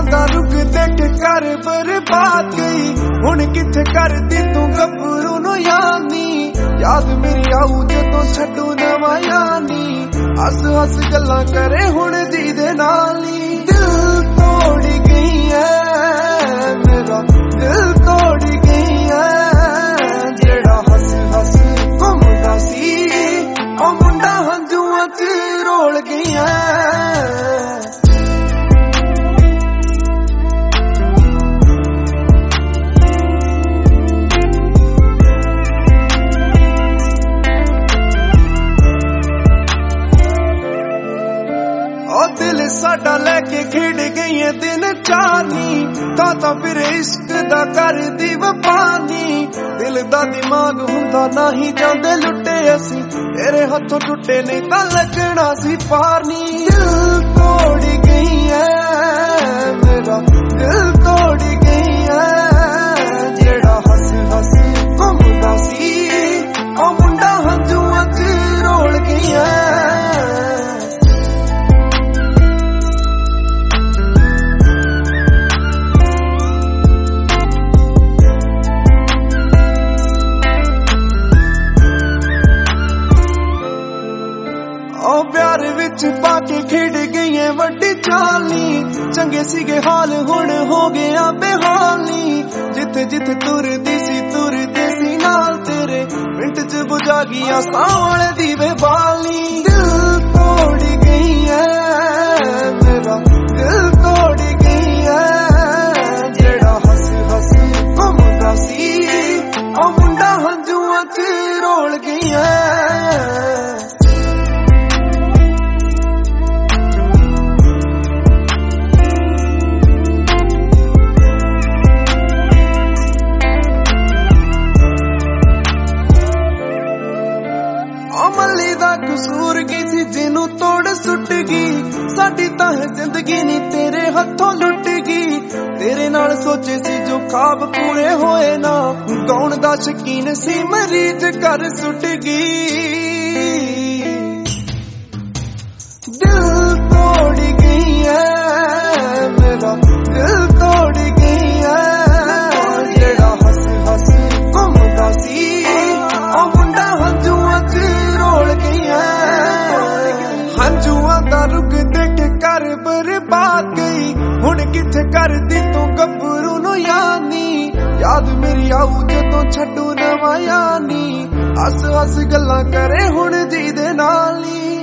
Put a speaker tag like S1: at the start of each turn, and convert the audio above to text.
S1: ਦਾ ਰੁਕ ਦੇਖ ਕਰ ਬਰਬਾਦ ਗਈ। ਹੁਣ ਕਿੱਥੇ ਕਰਦੀ ਤੂੰ ਗੱਭਰੂ ਨੂੰ ਯਾਨੀ, ਯਾਦ ਮੇਰੀ ਆਊ ਜਦੋਂ ਛੱਡੂ ਨਵਾਂ ਯਾਨੀ। ਹੱਸ ਹੱਸ ਗੱਲਾਂ ਕਰੇ ਹੁਣ ਜੀ ਦੇ ਨਾਲ ਹੀ। ਦਿਲ ਤੋੜ ਗਈ ਐ ਮੇਰਾ, ਦਿਲ ਤੋੜ ਗਈ ਐ ਜਿਹੜਾ ਹੱਸ ਹੱਸ ਘੁੰਮਦਾ ਸੀ। ਉਹ ਮੁੰਡਾ ਹੰਝੂਆਂ ਚ ਰੋਲ ਗਈ ਐ। दिल साडा लैके खेड गई दिन चानी, ਤਾਂ फिर इश्क दा कर दी वफानी। दिल दा दिमाग हुंदा नहीं जांदे लुटे असी, तेरे हथों टुटे नहीं तां लगना सी पारनी। दिल तोड़ गई है मेरा, दिल तोड़ गई है जेड़ा हस हस घुमदा सी। ओ मुंडा हंझूआं च रोल गई है। प्यार विच पाके खेड गई है वड्डी चाली। चंगे सीगे हाल हुण हो गया बेहाली। जिथे जिथे तुरदी सी नाल तेरे, मिंट च बुझा गया सावण दी वे बाली। दिल तोड़ गई है मेरा, दिल तोड़ गई है जेड़ा हस हस घुमदा सी। ओ मुंडा हंझूआं च रोल गई है। मल्ली दा कसूर की सी जिनू तोड़ सुट गई। साडी तां जिंदगी नी तेरे हथों लुट गई। तेरे नाल सोचे सी जो ख्वाब पूरे होए ना, गाउण दा शकीन सी मरीज कर सुट गई। दिल तोड़ गई है मेरा, दिल तोड़ गई है जेड़ा हस हस घुमदा सी। ओ मुंडा हंझूआं च रोल गई है। हंझूआं दा रुक देख कर बर्बाद गई। हुण किथे करदी तू गभरू ਨੂੰ यानी, याद मेरी आऊ ਜਦੋਂ ਛੱਡੂ ਨਵਾਂ यानी। हस हस गल्लां करे हुण जी दे नाल ही।